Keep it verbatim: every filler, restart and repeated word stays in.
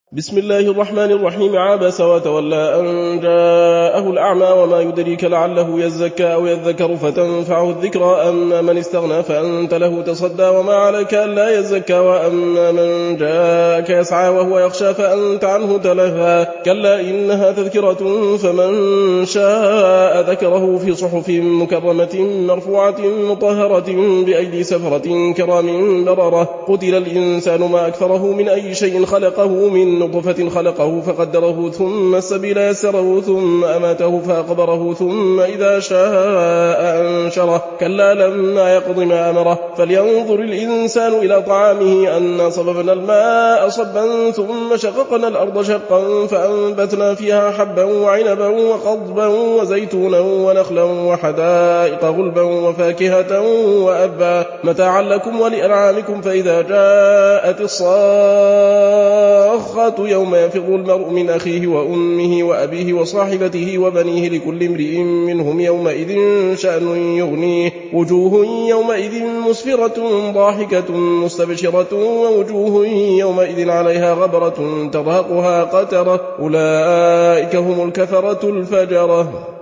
بسم الله الرحمن الرحيم. عبس وتولى أن جاءه الأعمى وما يدريك لعله يزكى أو يذكر فتنفعه الذكرى. أما من استغنى فأنت له تصدى وما عليك ألا يزكى. وأما من جاءك يسعى وهو يخشى فأنت عنه تلهى. كلا إنها تذكرة فمن شاء ذكره في صحف مكرمة مرفوعة مطهرة بأيدي سفرة كرام بررة. قتل الإنسان ما أكثره من أي شيء خلقه من نطفة خلقه فقدره ثم السبيل يسره ثم أماته فأقبره ثم إذا شاء أنشره. كلا لما يقض ما أمره. فلينظر الإنسان إلى طعامه أنا صببنا الماء صبا ثم شققنا الأرض شقا فأنبتنا فيها حبا وعنبا وقضبا وزيتونا ونخلا وحدائق غلبا وفاكهة وأبا متاعا لكم ولأنعامكم. فإذا جاءت الصاخة يوم يفر المرء من أخيه وأمه وأبيه وصاحبته وبنيه لكل امرئ منهم يومئذ شأن يغنيه. وجوه يومئذ مسفرة ضاحكة مستبشرة ووجوه يومئذ عليها غبرة ترهقها قترة. أولئك هم الكفرة الفجرة.